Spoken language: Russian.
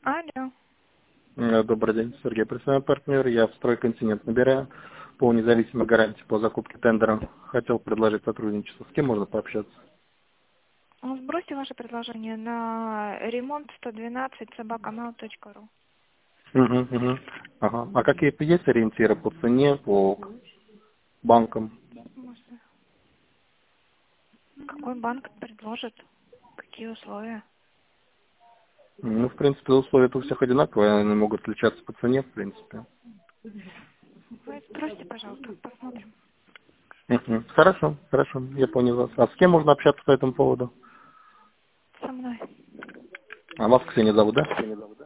Алло. Добрый день, Сергей, представляю партнер. Я в «Стройконтинент» набираю по независимой гарантии по закупке тендера. Хотел предложить сотрудничество. С кем можно пообщаться? Сбросьте ваше предложение на ремонт 112 собакамал.ру. Угу. Ага. А какие есть ориентиры по цене, по банкам? Какой банк предложит? Какие условия? Ну, в принципе, условия у всех одинаковые, они могут отличаться по цене, в принципе. Вы сбросьте, пожалуйста, посмотрим. Хорошо, я понял вас. А с кем можно общаться по этому поводу? Со мной. А вас Ксения зовут, да?